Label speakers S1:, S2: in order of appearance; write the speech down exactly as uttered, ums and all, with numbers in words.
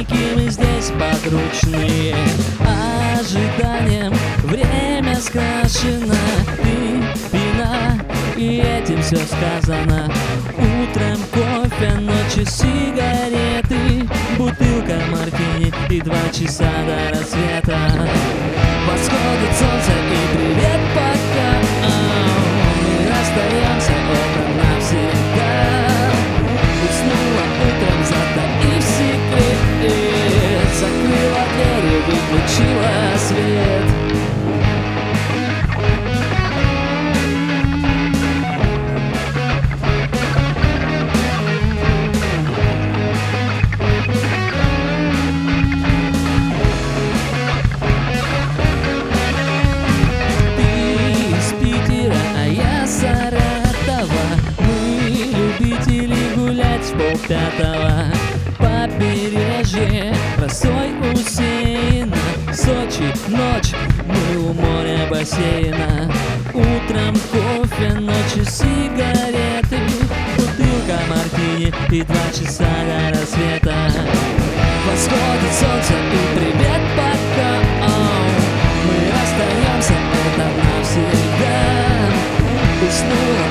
S1: навеки мы здесь подручные. Ожиданием время скрашено, ты вина, и этим все сказано. Утром кофе, ночью сигареты, бутылка мартини и два часа до рассвета. Восходит солнце и привет пока, мы расстаемся оба навсегда. Уснула утром, затаив секрет, закрыла дверь и выключила свет. Полпятого побережье росой усеяно. Сочи, ночь, мы у моря бассейна. Утром кофе, ночью сигареты, бутылка мартини и два часа до рассвета. Восходит солнце и привет пока, мы расстаемся, это навсегда. Уснула